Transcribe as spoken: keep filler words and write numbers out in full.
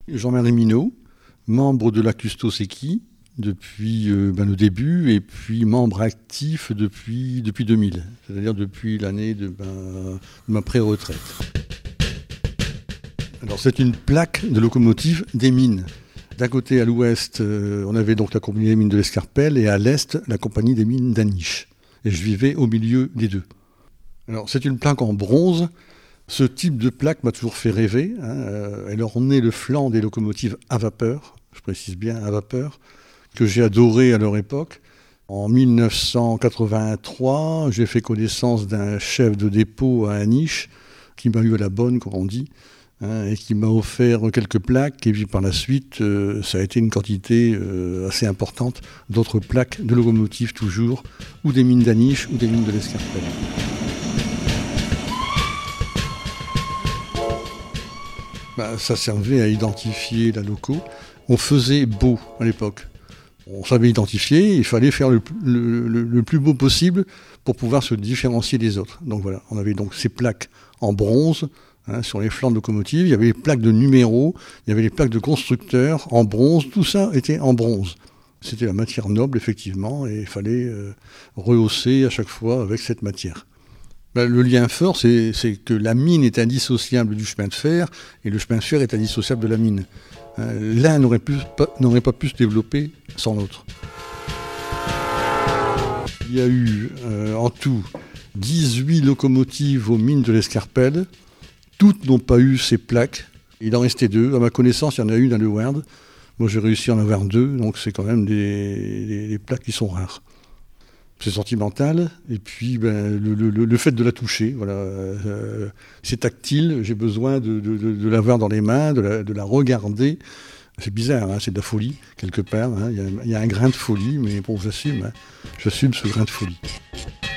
Jean-Marie Minot, membre de la Custo Secchi depuis euh, ben, le début et puis membre actif depuis, depuis deux mille, c'est-à-dire depuis l'année de, ben, de ma pré-retraite. Alors c'est une plaque de locomotive des mines. D'un côté, à l'ouest, euh, on avait donc la compagnie des mines de l'Escarpelle et à l'est, la compagnie des mines d'Aniche. Et je vivais au milieu des deux. Alors c'est une plaque en bronze. Ce type de plaque m'a toujours fait rêver. Hein. Euh, elle ornait le flanc des locomotives à vapeur, je précise bien à vapeur, que j'ai adoré à leur époque. En dix-neuf cent quatre-vingt-trois, j'ai fait connaissance d'un chef de dépôt à Aniche, qui m'a eu à la bonne, comme on dit, hein, et qui m'a offert quelques plaques. Et puis par la suite, euh, ça a été une quantité euh, assez importante d'autres plaques de locomotives toujours, ou des mines d'Aniche, ou des mines de l'Escarpelle. Bah, ça servait à identifier la loco. On faisait beau à l'époque. On savait identifier, il fallait faire le, le, le, le plus beau possible pour pouvoir se différencier des autres. Donc voilà, on avait donc ces plaques en bronze hein, sur les flancs de locomotive. Il y avait les plaques de numéros, il y avait les plaques de constructeurs en bronze. Tout ça était en bronze. C'était la matière noble, effectivement, et il fallait euh, rehausser à chaque fois avec cette matière. Ben, le lien fort, c'est, c'est que la mine est indissociable du chemin de fer et le chemin de fer est indissociable de la mine. Euh, l'un n'aurait, pu, pas, n'aurait pas pu se développer sans l'autre. Il y a eu euh, en tout dix-huit locomotives aux mines de l'Escarpelle. Toutes n'ont pas eu ces plaques. Il en restait deux. À ma connaissance, il y en a une à Le Ward. Moi, j'ai réussi à en avoir deux, donc c'est quand même des, des, des plaques qui sont rares. C'est sentimental, et puis ben, le, le, le fait de la toucher, voilà, euh, c'est tactile, j'ai besoin de, de, de, de l'avoir dans les mains, de la, de la regarder. C'est bizarre, hein, c'est de la folie, quelque part, hein. Il y a, il y a un grain de folie, mais bon, j'assume, hein, j'assume ce grain de folie.